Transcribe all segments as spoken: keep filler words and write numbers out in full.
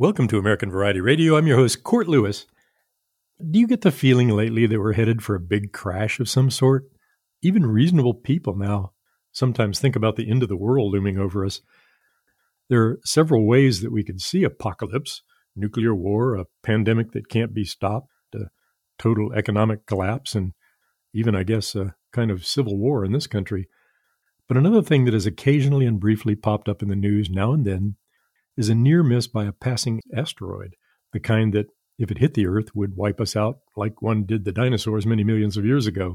Welcome to American Variety Radio. I'm your host, Court Lewis. Do you get the feeling lately that we're headed for a big crash of some sort? Even reasonable people now sometimes think about the end of the world looming over us. There are several ways that we could see apocalypse: nuclear war, a pandemic that can't be stopped, a total economic collapse, and even, I guess, a kind of civil war in this country. But another thing that has occasionally and briefly popped up in the news now and then is a near miss by a passing asteroid, the kind that, if it hit the Earth, would wipe us out like one did the dinosaurs many millions of years ago.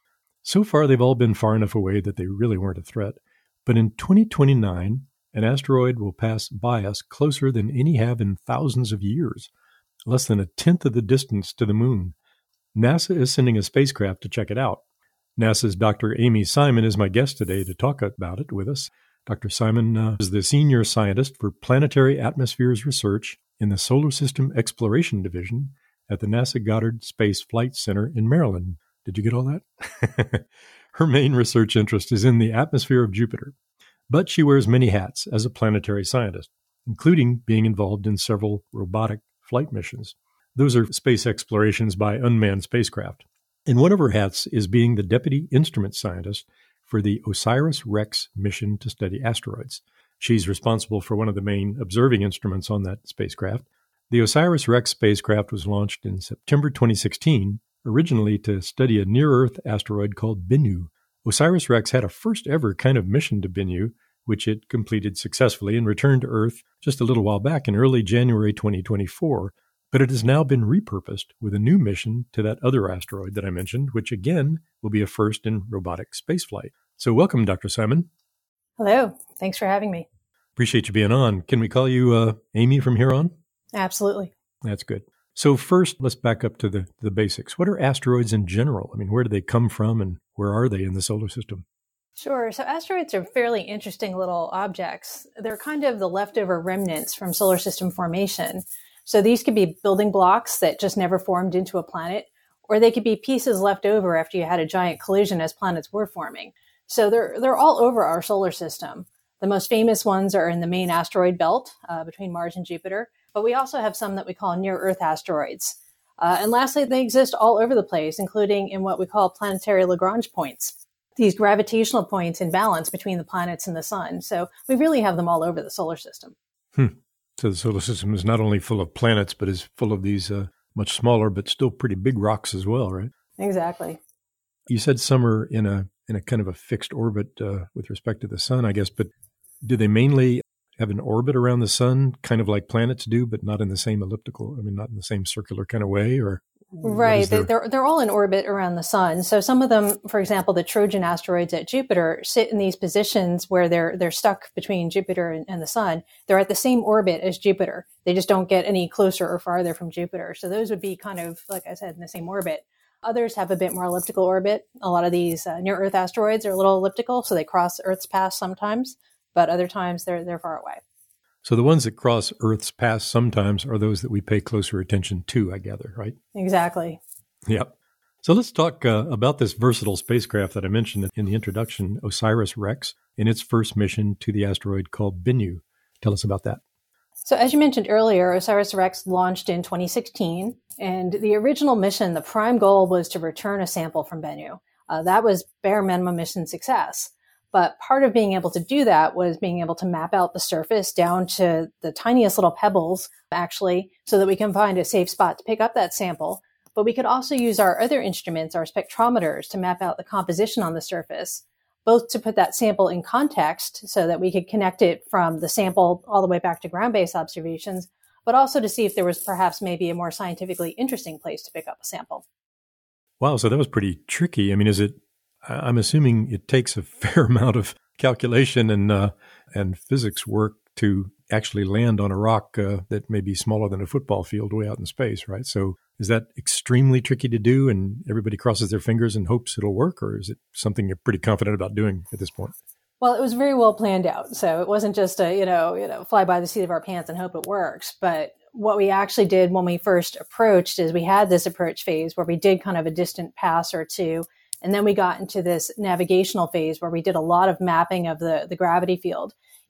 So far, they've all been far enough away that they really weren't a threat. But in twenty twenty-nine, an asteroid will pass by us closer than any have in thousands of years, less than a tenth of the distance to the moon. NASA is sending a spacecraft to check it out. NASA's Doctor Amy Simon is my guest today to talk about it with us. Doctor Simon uh, is the senior scientist for planetary atmospheres research in the Solar System Exploration Division at the NASA Goddard Space Flight Center in Maryland. Did you get all that? Her main research interest is in the atmosphere of Jupiter, but she wears many hats as a planetary scientist, including being involved in several robotic flight missions. Those are space explorations by unmanned spacecraft. And one of her hats is being the deputy instrument scientist for the OSIRIS-REx mission to study asteroids. She's responsible for one of the main observing instruments on that spacecraft. The OSIRIS-REx spacecraft was launched in September twenty sixteen, originally to study a near-Earth asteroid called Bennu. OSIRIS-REx had a first-ever kind of mission to Bennu, which it completed successfully and returned to Earth just a little while back in early January twenty twenty-four. But it has now been repurposed with a new mission to that other asteroid that I mentioned, which again will be a first in robotic spaceflight. So welcome, Doctor Simon. Hello. Thanks for having me. Appreciate you being on. Can we call you uh, Amy from here on? Absolutely. That's good. So first, let's back up to the, the basics. What are asteroids in general? I mean, where do they come from and where are they in the solar system? Sure. So asteroids are fairly interesting little objects. They're kind of the leftover remnants from solar system formation. So these could be building blocks that just never formed into a planet, or they could be pieces left over after you had a giant collision as planets were forming. So they're they're all over our solar system. The most famous ones are in the main asteroid belt uh, between Mars and Jupiter, but we also have some that we call near-Earth asteroids. Uh, and lastly, they exist all over the place, including in what we call planetary Lagrange points, these gravitational points in balance between the planets and the sun. So we really have them all over the solar system. Hmm. So the solar system is not only full of planets, but is full of these uh, much smaller, but still pretty big rocks as well, right? Exactly. You said some are in a in a kind of a fixed orbit uh, with respect to the sun, I guess, but do they mainly have an orbit around the sun, kind of like planets do, but not in the same elliptical, I mean, not in the same circular kind of way, or? Right. Their... They're, they're all in orbit around the sun. So some of them, for example, the Trojan asteroids at Jupiter sit in these positions where they're, they're stuck between Jupiter and, and the sun. They're at the same orbit as Jupiter. They just don't get any closer or farther from Jupiter. So those would be kind of, like I said, in the same orbit. Others have a bit more elliptical orbit. A lot of these uh, near Earth asteroids are a little elliptical, so they cross Earth's path sometimes, but other times they're, they're far away. So the ones that cross Earth's path sometimes are those that we pay closer attention to, I gather, right? Exactly. Yep. So let's talk uh, about this versatile spacecraft that I mentioned in the introduction, OSIRIS-REx, in its first mission to the asteroid called Bennu. Tell us about that. So as you mentioned earlier, OSIRIS-REx launched in twenty sixteen, and the original mission, the prime goal was to return a sample from Bennu. Uh, that was bare minimum mission success. But part of being able to do that was being able to map out the surface down to the tiniest little pebbles, actually, so that we can find a safe spot to pick up that sample. But we could also use our other instruments, our spectrometers, to map out the composition on the surface, both to put that sample in context so that we could connect it from the sample all the way back to ground-based observations, but also to see if there was perhaps maybe a more scientifically interesting place to pick up a sample. Wow, so that was pretty tricky. I mean, is it I'm assuming it takes a fair amount of calculation and uh, and physics work to actually land on a rock uh, that may be smaller than a football field way out in space, right? So is that extremely tricky to do and everybody crosses their fingers and hopes it'll work, or is it something you're pretty confident about doing at this point? Well, it was very well planned out. So it wasn't just a, you know, you know, fly by the seat of our pants and hope it works. But what we actually did when we first approached is we had this approach phase where we did kind of a distant pass or two. And then we got into this navigational phase where we did a lot of mapping of the, the gravity field.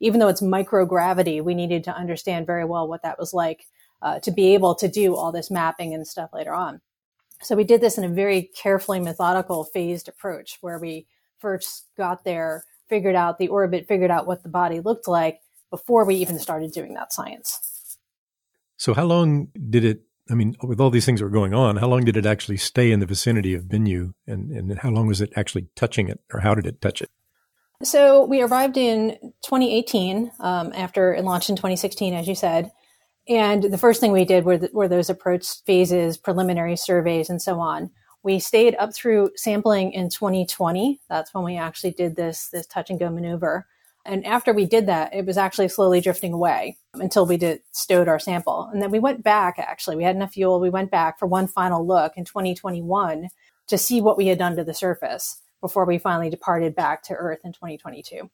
even though it's microgravity, we needed to understand very well what that was like uh, to be able to do all this mapping and stuff later on. So we did this in a very carefully methodical phased approach where we first got there, figured out the orbit, figured out what the body looked like before we even started doing that science. So how long did it, I mean, with all these things that were going on, how long did it actually stay in the vicinity of Bennu? And, and how long was it actually touching it, or how did it touch it? So we arrived in twenty eighteen, um, after it launched in twenty sixteen, as you said. And the first thing we did were, the, were those approach phases, preliminary surveys, and so on. We stayed up through sampling in twenty twenty. That's when we actually did this, this touch and go maneuver. And after we did that, it was actually slowly drifting away until we did stowed our sample. And then we went back, actually. We had enough fuel. We went back for one final look in twenty twenty-one to see what we had done to the surface before we finally departed back to Earth in twenty twenty-two.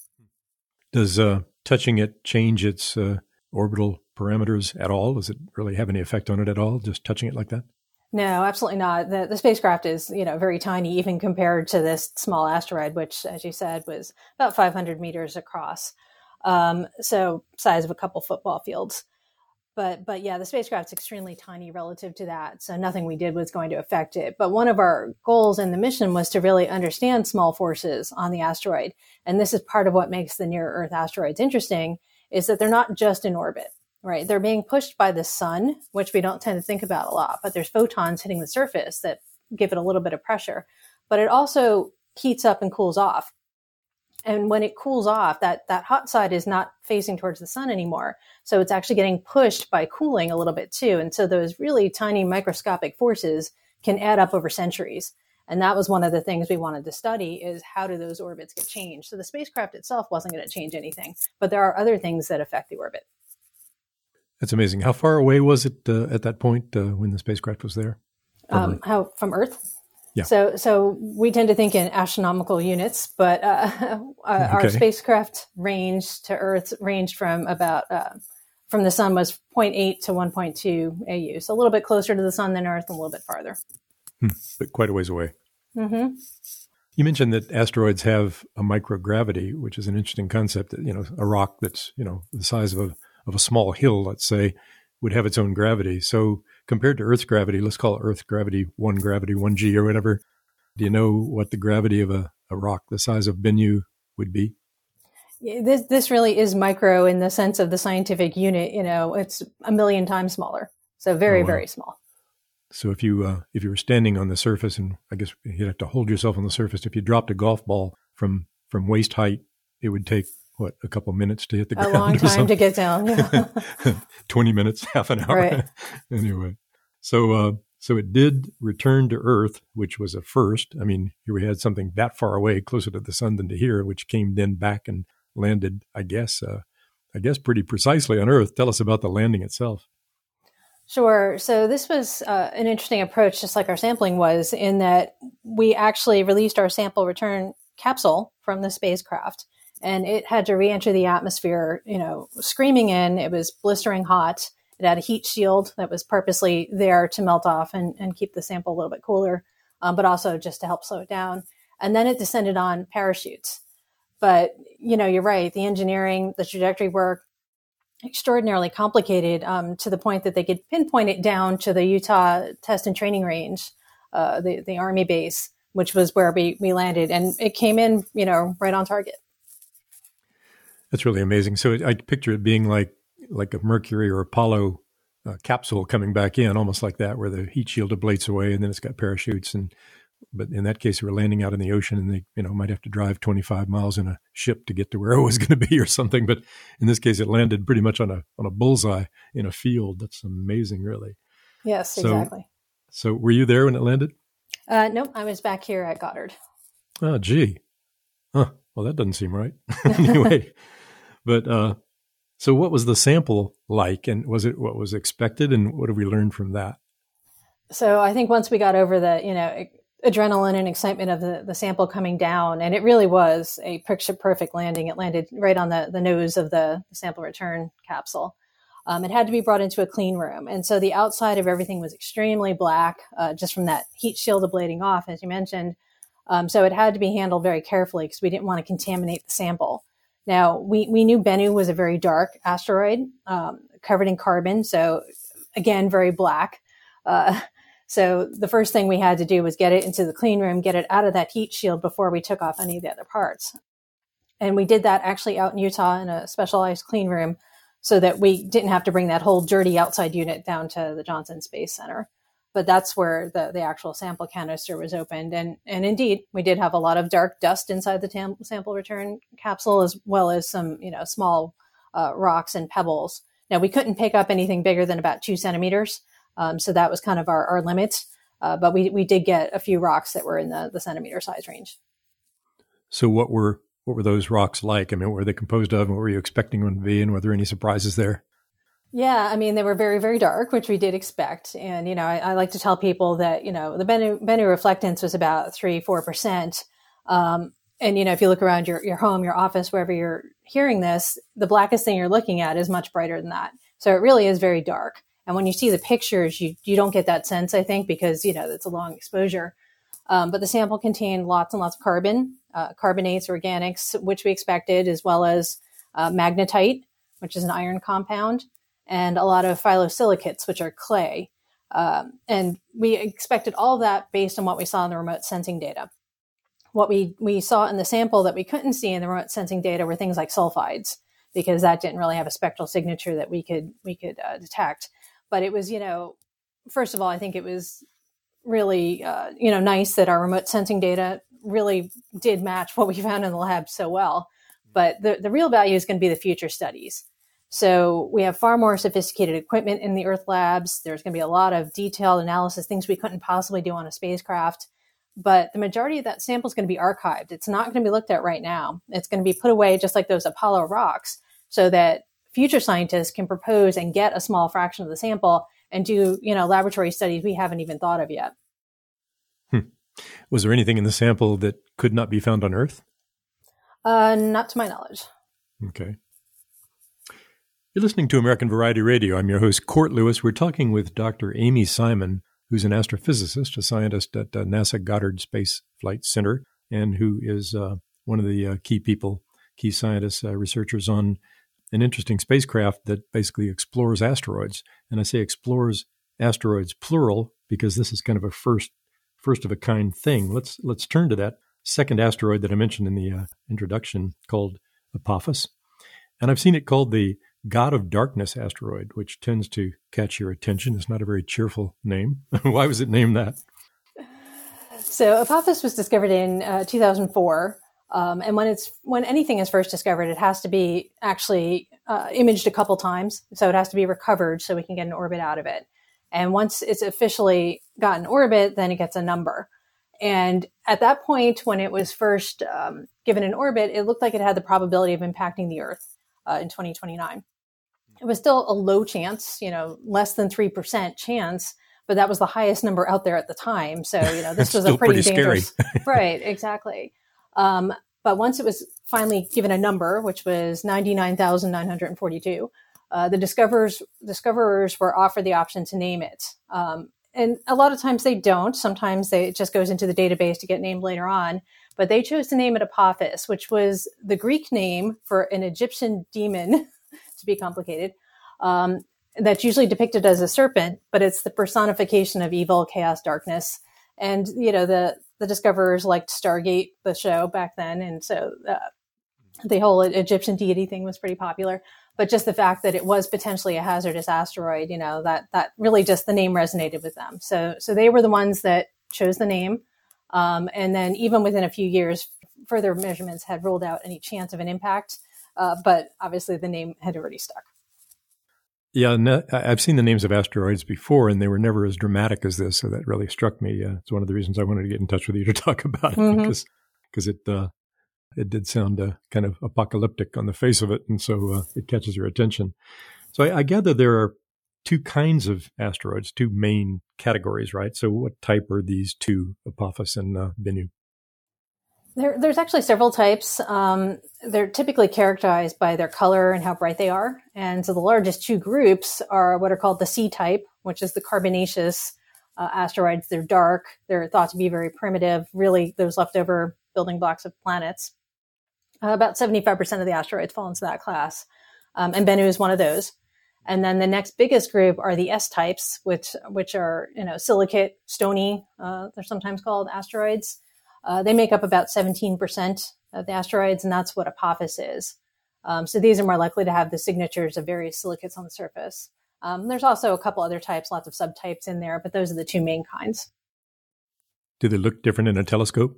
Does uh, touching it change its uh, orbital parameters at all? Does it really have any effect on it at all, just touching it like that? No, absolutely not. The, the spacecraft is, you know, very tiny, even compared to this small asteroid, which, as you said, was about five hundred meters across. Um, so size of a couple football fields. But, but yeah, the spacecraft's extremely tiny relative to that. So nothing we did was going to affect it. But one of our goals in the mission was to really understand small forces on the asteroid. And this is part of what makes the near Earth asteroids interesting, is that they're not just in orbit. Right. They're being pushed by the sun, which we don't tend to think about a lot, but there's photons hitting the surface that give it a little bit of pressure, but it also heats up and cools off. And when it cools off, that, that hot side is not facing towards the sun anymore. So it's actually getting pushed by cooling a little bit too. And so those really tiny microscopic forces can add up over centuries. And that was one of the things we wanted to study, is how do those orbits get changed? So the spacecraft itself wasn't going to change anything, but there are other things that affect the orbit. That's amazing. How far away was it uh, at that point uh, when the spacecraft was there? From um, Earth? How from Earth? Yeah. So, so we tend to think in astronomical units, but uh, okay. Our spacecraft range to Earth ranged from about uh, from the sun was zero point eight to one point two A U, so a little bit closer to the sun than Earth, and a little bit farther. Hmm. But quite a ways away. Mm-hmm. You mentioned that asteroids have a microgravity, which is an interesting concept. That, you know, a rock that's, you know, the size of a of a small hill, let's say, would have its own gravity. So compared to Earth's gravity, let's call it Earth gravity one, gravity one G or whatever. Do you know what the gravity of a, a rock the size of Bennu would be? Yeah, this this really is micro in the sense of the scientific unit. You know, it's a million times smaller. So very, oh, wow. very small. So if you uh, if you were standing on the surface, and I guess you'd have to hold yourself on the surface, if you dropped a golf ball from, from waist height, it would take what, a couple minutes to hit the ground? A long time to get down. Yeah. twenty minutes, half an hour. Right. Anyway, so uh, so it did return to Earth, which was a first. I mean, here we had something that far away, closer to the sun than to here, which came then back and landed, I guess, uh, I guess pretty precisely on Earth. Tell us about the landing itself. Sure. So this was uh, an interesting approach, just like our sampling was, in that we actually released our sample return capsule from the spacecraft. And it had to re-enter the atmosphere, you know, screaming in. It was blistering hot. It had a heat shield that was purposely there to melt off and, and keep the sample a little bit cooler, um, but also just to help slow it down. And then it descended on parachutes. But, you know, you're right. The engineering, the trajectory work, extraordinarily complicated um, to the point that they could pinpoint it down to the Utah Test and Training Range, uh, the, the Army base, which was where we, we landed. And it came in, you know, right on target. That's really amazing. So I picture it being like like a Mercury or Apollo uh, capsule coming back in, almost like that, where the heat shield ablates away, and then it's got parachutes. And but in that case, we're landing out in the ocean, and they, you know, might have to drive twenty-five miles in a ship to get to where it was going to be or something. But in this case, it landed pretty much on a on a bullseye in a field. That's amazing, really. Yes, so, exactly. So were you there when it landed? Uh, nope, I was back here at Goddard. Oh, gee. Huh. Well, that doesn't seem right. Anyway. But uh, so what was the sample like, and was it what was expected, and what have we learned from that? So I think once we got over the, you know, adrenaline and excitement of the, the sample coming down, and it really was a picture perfect landing. It landed right on the, the nose of the sample return capsule. Um, it had to be brought into a clean room. And so the outside of everything was extremely black, uh, just from that heat shield ablating off, as you mentioned. Um, so it had to be handled very carefully because we didn't want to contaminate the sample. Now, we, we knew Bennu was a very dark asteroid, um, covered in carbon. So again, very black. Uh, so the first thing we had to do was get it into the clean room, get it out of that heat shield before we took off any of the other parts. And we did that actually out in Utah in a specialized clean room so that we didn't have to bring that whole dirty outside unit down to the Johnson Space Center. But that's where the, the actual sample canister was opened. And, and indeed, we did have a lot of dark dust inside the tam- sample return capsule, as well as some, you know, small uh, rocks and pebbles. Now, we couldn't pick up anything bigger than about two centimeters. Um, so that was kind of our, our limit. Uh, but we, we did get a few rocks that were in the, the centimeter size range. So what were what were those rocks like? I mean, what were they composed of? And what were you expecting them to be? And were there any surprises there? Yeah, I mean, they were very, very dark, which we did expect. And, you know, I, I like to tell people that, you know, the Bennu, Bennu reflectance was about three, four percent. Um, and, you know, if you look around your, your home, your office, wherever you're hearing this, the blackest thing you're looking at is much brighter than that. So it really is very dark. And when you see the pictures, you, you don't get that sense, I think, because, you know, it's a long exposure. Um, but the sample contained lots and lots of carbon, uh, carbonates, organics, which we expected, as well as uh, magnetite, which is an iron compound, and a lot of phyllosilicates, which are clay. Um, and we expected all of that based on what we saw in the remote sensing data. What we, we saw in the sample that we couldn't see in the remote sensing data were things like sulfides, because that didn't really have a spectral signature that we could we could uh, detect. But it was, you know, first of all, I think it was really, uh, you know, nice that our remote sensing data really did match what we found in the lab so well. But the, the real value is going to be the future studies. So we have far more sophisticated equipment in the Earth labs. There's going to be a lot of detailed analysis, things we couldn't possibly do on a spacecraft. But the majority of that sample is going to be archived. It's not going to be looked at right now. It's going to be put away just like those Apollo rocks so that future scientists can propose and get a small fraction of the sample and do, you know, laboratory studies we haven't even thought of yet. Hmm. Was there anything in the sample that could not be found on Earth? Uh, not to my knowledge. Okay. You're listening to American Variety Radio. I'm your host, Court Lewis. We're talking with Doctor Amy Simon, who's an astrophysicist, a scientist at uh, NASA Goddard Space Flight Center, and who is uh, one of the uh, key people, key scientists, uh, researchers on an interesting spacecraft that basically explores asteroids. And I say explores asteroids plural because this is kind of a first first of a kind thing. Let's let's turn to that second asteroid that I mentioned in the uh, introduction called Apophis. And I've seen it called the God of Darkness asteroid, which tends to catch your attention. It's not a very cheerful name. Why was it named that? So Apophis was discovered in uh, two thousand four. Um, and when it's when anything is first discovered, it has to be actually uh, imaged a couple times. So it has to be recovered so we can get an orbit out of it. And once it's officially got an orbit, then it gets a number. And at that point, when it was first um, given an orbit, it looked like it had the probability of impacting the Earth uh, in twenty twenty-nine. It was still a low chance, you know, less than three percent chance, but that was the highest number out there at the time. So, you know, this was a pretty, pretty dangerous. Right, exactly. Um, but once it was finally given a number, which was ninety-nine thousand nine hundred forty-two, uh, the discoverers, discoverers were offered the option to name it. Um, and a lot of times they don't. Sometimes they, it just goes into the database to get named later on. But they chose to name it Apophis, which was the Greek name for an Egyptian demon, to be complicated, um, that's usually depicted as a serpent, but it's the personification of evil, chaos, darkness. And, you know, the, the discoverers liked Stargate, the show back then. And so uh, the whole Egyptian deity thing was pretty popular. But just the fact that it was potentially a hazardous asteroid, you know, that that really just the name resonated with them. So so they were the ones that chose the name. Um, and then even within a few years, further measurements had ruled out any chance of an impact. Uh, but obviously the name had already stuck. Yeah, no, I've seen the names of asteroids before, and they were never as dramatic as this. So that really struck me. Uh, it's one of the reasons I wanted to get in touch with you to talk about it, mm-hmm. because because it uh, it did sound uh, kind of apocalyptic on the face of it, and so uh, it catches your attention. So I, I gather there are two kinds of asteroids, two main categories, right? So what type are these two, Apophis and uh, Bennu? There, there's actually several types. Um, they're typically characterized by their color and how bright they are. And so the largest two groups are what are called the C-type, which is the carbonaceous uh, asteroids. They're dark. They're thought to be very primitive, really those leftover building blocks of planets. Uh, about seventy-five percent of the asteroids fall into that class. Um, and Bennu is one of those. And then the next biggest group are the S-types, which which are, you know, silicate, stony, uh, they're sometimes called asteroids. Uh, they make up about seventeen percent of the asteroids, and that's what Apophis is. Um, so these are more likely to have the signatures of various silicates on the surface. Um, there's also a couple other types, lots of subtypes in there, but those are the two main kinds. Do they look different in a telescope?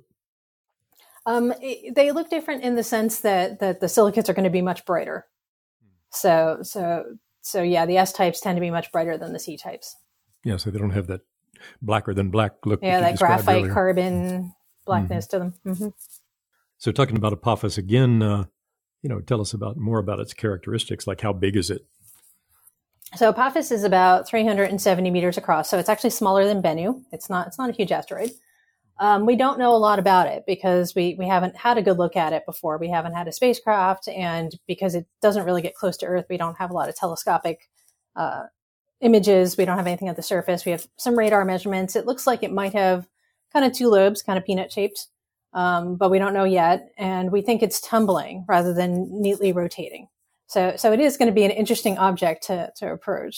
Um, it, they look different in the sense that, that the silicates are going to be much brighter. So, so, so yeah, the S-types tend to be much brighter than the C-types. Yeah, so they don't have that blacker than black look. Yeah, that, that graphite earlier. carbon blackness mm-hmm. to them. Mm-hmm. So talking about Apophis again, uh, you know, tell us about more about its characteristics, like how big is it? So Apophis is about three hundred seventy meters across. So it's actually smaller than Bennu. It's not, it's not a huge asteroid. Um, we don't know a lot about it because we, we haven't had a good look at it before. We haven't had a spacecraft, and because it doesn't really get close to Earth, we don't have a lot of telescopic uh, images. We don't have anything at the surface. We have some radar measurements. It looks like it might have kind of two lobes, kind of peanut shaped, um, but we don't know yet. And we think it's tumbling rather than neatly rotating. So, so it is going to be an interesting object to, to approach.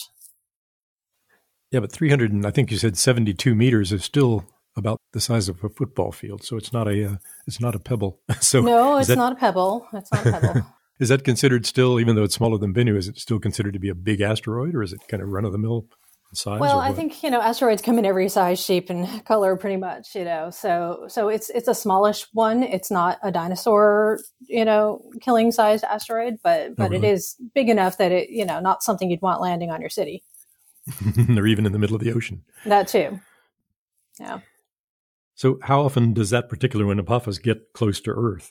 Yeah, but three hundred and I think you said seventy-two meters is still about the size of a football field. So it's not a, uh, it's not a pebble. So no, it's that, not a pebble. It's not a pebble. Is that considered still, even though it's smaller than Bennu, is it still considered to be a big asteroid, or is it kind of run of the mill size? Well, I think, you know, asteroids come in every size, shape, and color pretty much, you know, so, so it's, it's a smallish one. It's not a dinosaur, you know, killing sized asteroid, but, but oh, really? It is big enough that it, you know, not something you'd want landing on your city. Or even in the middle of the ocean. That too. Yeah. So how often does that particular one, Apophis, get close to Earth?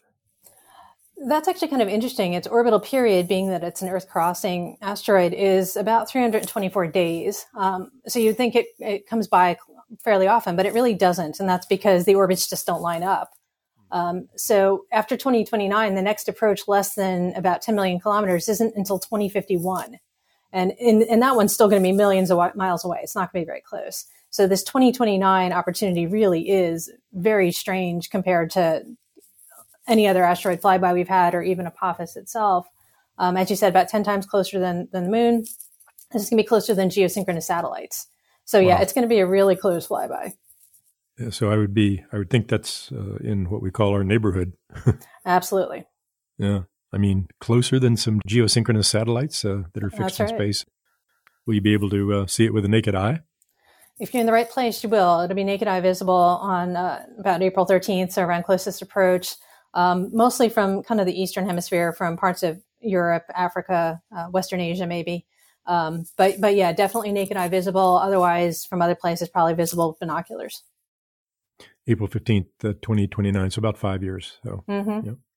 That's actually kind of interesting. Its orbital period, being that it's an Earth-crossing asteroid, is about three hundred twenty-four days. Um, so you'd think it, it comes by fairly often, but it really doesn't. And that's because the orbits just don't line up. Um, so after twenty twenty-nine, the next approach less than about ten million kilometers isn't until twenty fifty-one. And, in, and that one's still going to be millions of miles away. It's not going to be very close. So this twenty twenty-nine opportunity really is very strange compared to any other asteroid flyby we've had, or even Apophis itself. Um, as you said, about ten times closer than, than the moon. This is going to be closer than geosynchronous satellites. So yeah, wow. It's going to be a really close flyby. Yeah, so I would be, I would think that's uh, in what we call our neighborhood. Absolutely. Yeah. I mean, closer than some geosynchronous satellites uh, that are fixed That's in right. space. Will you be able to uh, see it with the naked eye? If you're in the right place, you will. It'll be naked eye visible on uh, about April thirteenth, so around closest approach, um, mostly from kind of the Eastern Hemisphere, from parts of Europe, Africa, uh, Western Asia, maybe. Um, but, but yeah, definitely naked eye visible. Otherwise, from other places, probably visible with binoculars. April fifteenth, uh, twenty twenty-nine, so about five years. So, mm-hmm. Yep.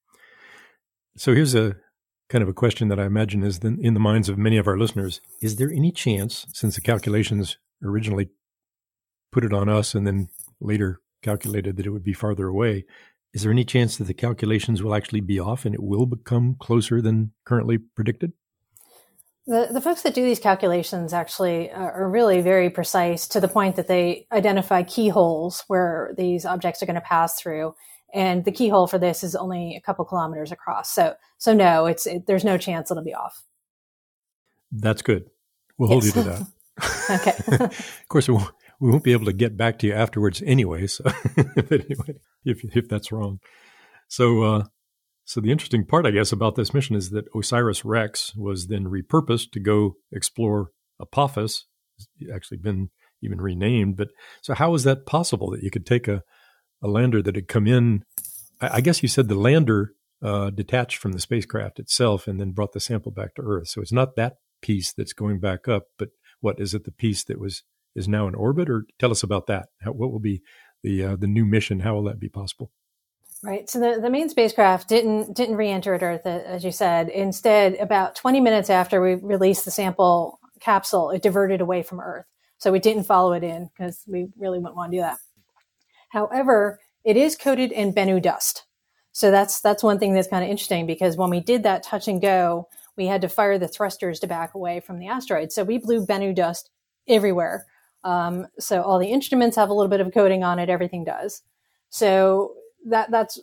So here's a kind of a question that I imagine is in the minds of many of our listeners. Is there any chance, since the calculations originally put it on us and then later calculated that it would be farther away, is there any chance that the calculations will actually be off and it will become closer than currently predicted? The, the folks that do these calculations actually are really very precise, to the point that they identify keyholes where these objects are going to pass through. And the keyhole for this is only a couple kilometers across. So, so no, it's it, there's no chance it'll be off. That's good. We'll yes. hold you to that. Okay. Of course, we won't, we won't be able to get back to you afterwards anyway. So, but anyway, if if that's wrong, so uh, so the interesting part, I guess, about this mission is that OSIRIS-REx was then repurposed to go explore Apophis. It's actually been even renamed. But so, how is that possible that you could take a a lander that had come in? I, I guess you said the lander uh, detached from the spacecraft itself and then brought the sample back to Earth. So it's not that piece that's going back up, but what is it? The piece that was is now in orbit? Or tell us about that. How, what will be the uh, the new mission? How will that be possible? Right. So the, the main spacecraft didn't didn't re-enter at Earth, as you said. Instead, about twenty minutes after we released the sample capsule, it diverted away from Earth. So we didn't follow it in because we really wouldn't want to do that. However, it is coated in Bennu dust. So that's that's one thing that's kind of interesting, because when we did that touch and go, we had to fire the thrusters to back away from the asteroid. So we blew Bennu dust everywhere. Um, so all the instruments have a little bit of coating on it. Everything does. So that that's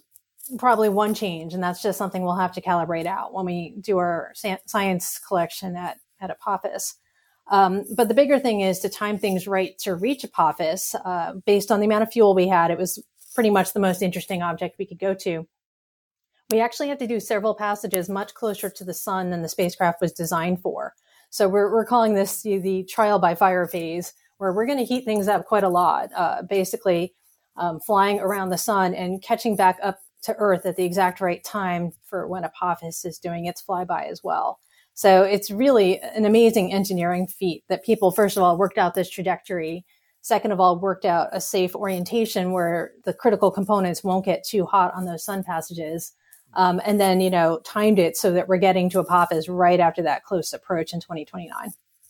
probably one change, and that's just something we'll have to calibrate out when we do our science collection at, at Apophis. Um, but the bigger thing is to time things right to reach Apophis. Uh, based on the amount of fuel we had, it was pretty much the most interesting object we could go to. We actually had to do several passages much closer to the sun than the spacecraft was designed for. So we're, we're calling this the, the trial by fire phase, where we're going to heat things up quite a lot, uh, basically um, flying around the sun and catching back up to Earth at the exact right time for when Apophis is doing its flyby as well. So it's really an amazing engineering feat that people, first of all, worked out this trajectory. Second of all, worked out a safe orientation where the critical components won't get too hot on those sun passages. Um, and then, you know, timed it so that we're getting to Apophis right after that close approach in twenty twenty-nine.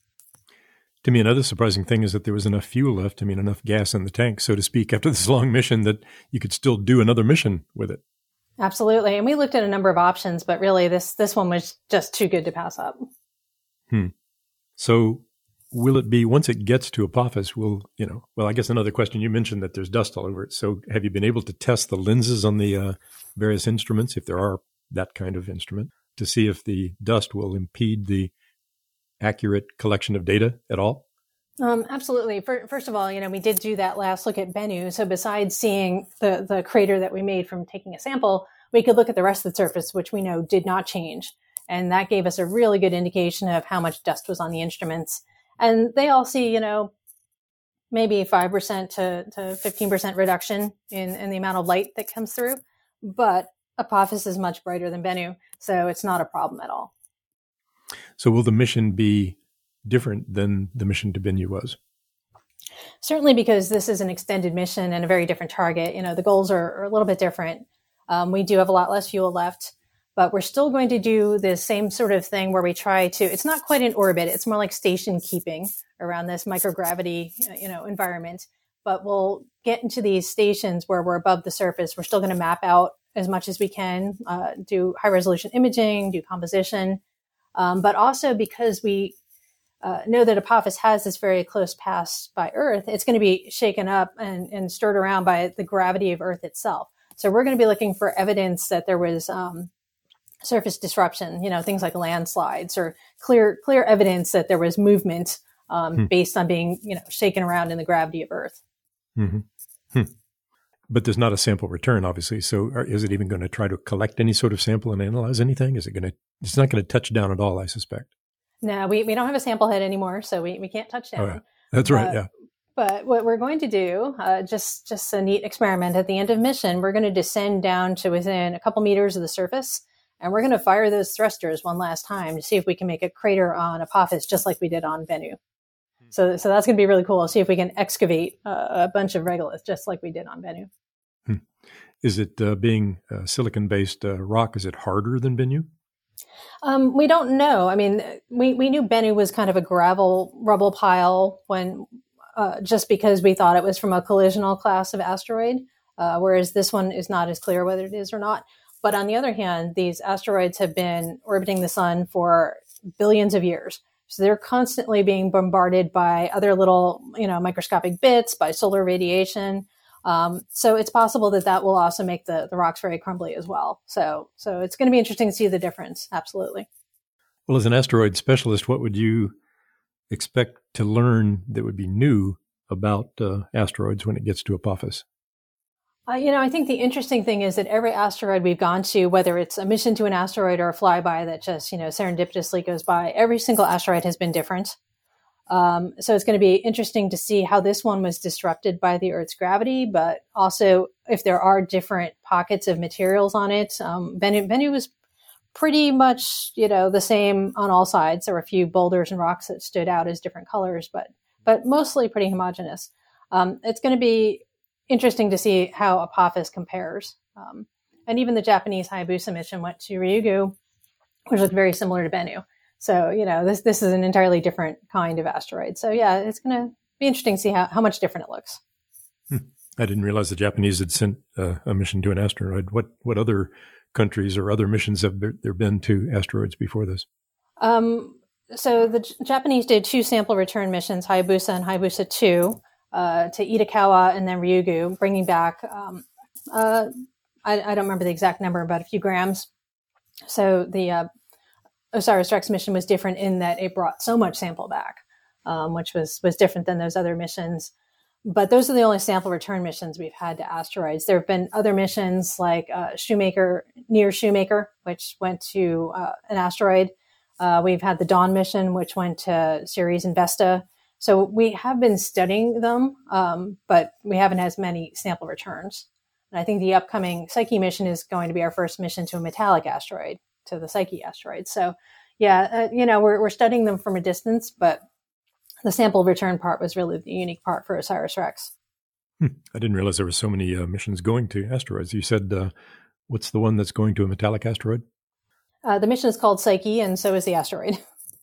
To me, another surprising thing is that there was enough fuel left, I mean, enough gas in the tank, so to speak, after this long mission that you could still do another mission with it. Absolutely. And we looked at a number of options, but really this this one was just too good to pass up. Hmm. So will it be, once it gets to Apophis, will, you know, well, I guess another question, you mentioned that there's dust all over it. So have you been able to test the lenses on the uh, various instruments, if there are that kind of instrument, to see if the dust will impede the accurate collection of data at all? Um, absolutely. First of all, you know, we did do that last look at Bennu. So besides seeing the, the crater that we made from taking a sample, we could look at the rest of the surface, which we know did not change. And that gave us a really good indication of how much dust was on the instruments. And they all see, you know, maybe five percent to, to fifteen percent reduction in, in the amount of light that comes through. But Apophis is much brighter than Bennu, so it's not a problem at all. So will the mission be different than the mission to Bennu was? Certainly, because this is an extended mission and a very different target. You know, the goals are, are a little bit different. Um, we do have a lot less fuel left, but we're still going to do the same sort of thing where we try to, it's not quite in orbit. It's more like station keeping around this microgravity, you know, environment, but we'll get into these stations where we're above the surface. We're still going to map out as much as we can, uh, do high resolution imaging, do composition. Um, but also because we uh, know that Apophis has this very close pass by Earth, it's going to be shaken up and, and stirred around by the gravity of Earth itself. So we're going to be looking for evidence that there was um, surface disruption, you know, things like landslides or clear clear evidence that there was movement um, hmm. based on being, you know, shaken around in the gravity of Earth. Mm-hmm. Hmm. But there's not a sample return, obviously. So are, is it even going to try to collect any sort of sample and analyze anything? Is it going to, it's not going to touch down at all, I suspect. No, we, we don't have a sample head anymore, so we, we can't touch down. Oh, yeah. That's right, uh, yeah. But what we're going to do, uh, just, just a neat experiment, at the end of mission, we're going to descend down to within a couple meters of the surface, and we're going to fire those thrusters one last time to see if we can make a crater on Apophis, just like we did on Bennu. So, so that's going to be really cool. See if we can excavate uh, a bunch of regolith, just like we did on Bennu. Hmm. Is it uh, being uh, silicon-based uh, rock? Is it harder than Bennu? Um, we don't know. I mean, we, we knew Bennu was kind of a gravel rubble pile when uh, just because we thought it was from a collisional class of asteroid, uh, whereas this one is not as clear whether it is or not. But on the other hand, these asteroids have been orbiting the sun for billions of years. So they're constantly being bombarded by other little, you know, microscopic bits, by solar radiation. Um, so it's possible that that will also make the, the rocks very crumbly as well. So, so it's going to be interesting to see the difference. Absolutely. Well, as an asteroid specialist, what would you expect to learn that would be new about uh, asteroids when it gets to Apophis? Uh, you know, I think the interesting thing is that every asteroid we've gone to, whether it's a mission to an asteroid or a flyby that just, you know, serendipitously goes by, every single asteroid has been different. Um, so it's going to be interesting to see how this one was disrupted by the Earth's gravity, but also if there are different pockets of materials on it. Um, Bennu, Bennu was pretty much, you know, the same on all sides. There were a few boulders and rocks that stood out as different colors, but but mostly pretty homogeneous. Um, it's going to be interesting to see how Apophis compares. Um, and even the Japanese Hayabusa mission went to Ryugu, which looked very similar to Bennu. So, you know, this this is an entirely different kind of asteroid. So, yeah, it's going to be interesting to see how, how much different it looks. Hmm. I didn't realize the Japanese had sent uh, a mission to an asteroid. What what other countries or other missions have there been to asteroids before this? Um, so the J- Japanese did two sample return missions, Hayabusa and Hayabusa two, uh, to Itokawa and then Ryugu, bringing back um, uh, I, I don't remember the exact number, but a few grams. So the uh, OSIRIS-REx mission was different in that it brought so much sample back, um, which was was different than those other missions. But those are the only sample return missions we've had to asteroids. There have been other missions like uh, Shoemaker, near Shoemaker, which went to uh, an asteroid. Uh, we've had the Dawn mission, which went to Ceres and Vesta. So we have been studying them, um, but we haven't had as many sample returns. And I think the upcoming Psyche mission is going to be our first mission to a metallic asteroid, to the Psyche asteroid. So yeah, uh, you know, we're, we're studying them from a distance, but the sample return part was really the unique part for OSIRIS-REx. Hmm. I didn't realize there were so many uh, missions going to asteroids. You said, uh, what's the one that's going to a metallic asteroid? Uh, the mission is called Psyche, and so is the asteroid.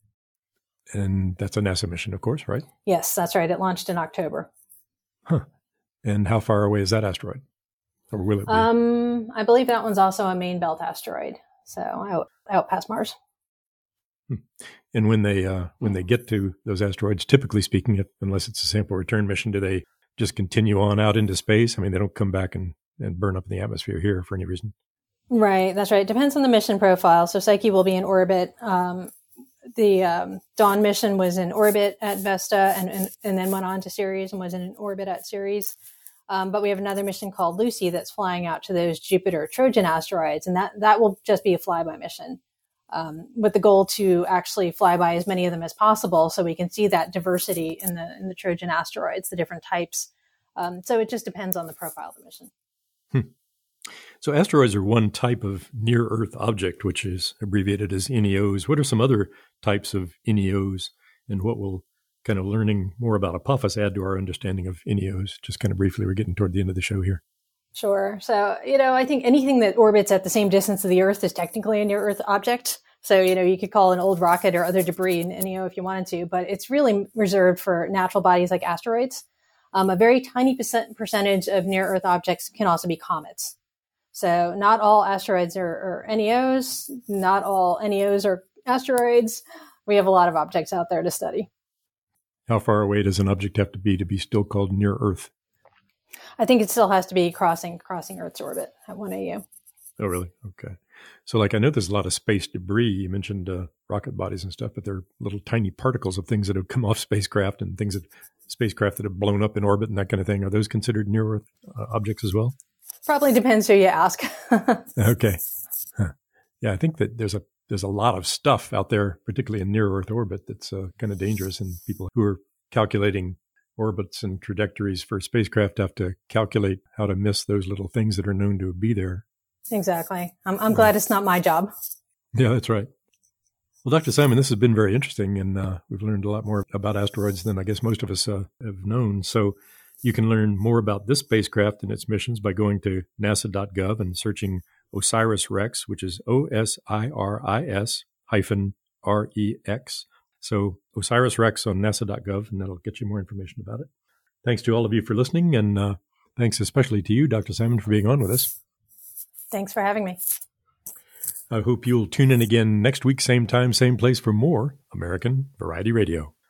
And that's a NASA mission, of course, right? Yes, that's right. It launched in October. Huh. And how far away is that asteroid? Or will it be? Um, I believe that one's also a main belt asteroid, so out, out past Mars. Hmm. And when they uh, when they get to those asteroids, typically speaking, if, unless it's a sample return mission, do they just continue on out into space? I mean, they don't come back and, and burn up in the atmosphere here for any reason. Right, that's right. It depends on the mission profile. So Psyche will be in orbit. Um, the um, Dawn mission was in orbit at Vesta and, and, and then went on to Ceres and was in orbit at Ceres. Um, but we have another mission called Lucy that's flying out to those Jupiter Trojan asteroids, and that, that will just be a flyby mission um, with the goal to actually fly by as many of them as possible so we can see that diversity in the in the Trojan asteroids, the different types. Um, so it just depends on the profile of the mission. Hmm. So asteroids are one type of near-Earth object, which is abbreviated as N E Os. What are some other types of N E Os, and what will kind of learning more about Apophis add to our understanding of N E Os? Just kind of briefly, we're getting toward the end of the show here. Sure. So, you know, I think anything that orbits at the same distance of the Earth is technically a near-Earth object. So, you know, you could call an old rocket or other debris an N E O if you wanted to, but it's really reserved for natural bodies like asteroids. Um, a very tiny percent, percentage of near-Earth objects can also be comets. So not all asteroids are, are N E Os. Not all N E Os are asteroids. We have a lot of objects out there to study. How far away does an object have to be to be still called near Earth? I think it still has to be crossing crossing Earth's orbit at one A U. Oh, really? Okay. So like I know there's a lot of space debris. You mentioned uh, rocket bodies and stuff, but they're little tiny particles of things that have come off spacecraft and things that spacecraft that have blown up in orbit and that kind of thing. Are those considered near Earth uh, objects as well? Probably depends who you ask. Okay. Huh. Yeah, I think that there's a there's a lot of stuff out there, particularly in near Earth orbit, that's uh, kind of dangerous, and people who are calculating orbits and trajectories for spacecraft have to calculate how to miss those little things that are known to be there. Exactly. I'm, I'm glad it's not my job. Yeah, that's right. Well, Doctor Simon, this has been very interesting, and uh, we've learned a lot more about asteroids than I guess most of us uh, have known. So you can learn more about this spacecraft and its missions by going to nasa dot gov and searching OSIRIS-REx, which is O S I R I S hyphen R E X. So OSIRIS-REx on nasa dot gov, and that'll get you more information about it. Thanks to all of you for listening, and uh, thanks especially to you, Doctor Simon, for being on with us. Thanks for having me. I hope you'll tune in again next week, same time, same place, for more American Variety Radio.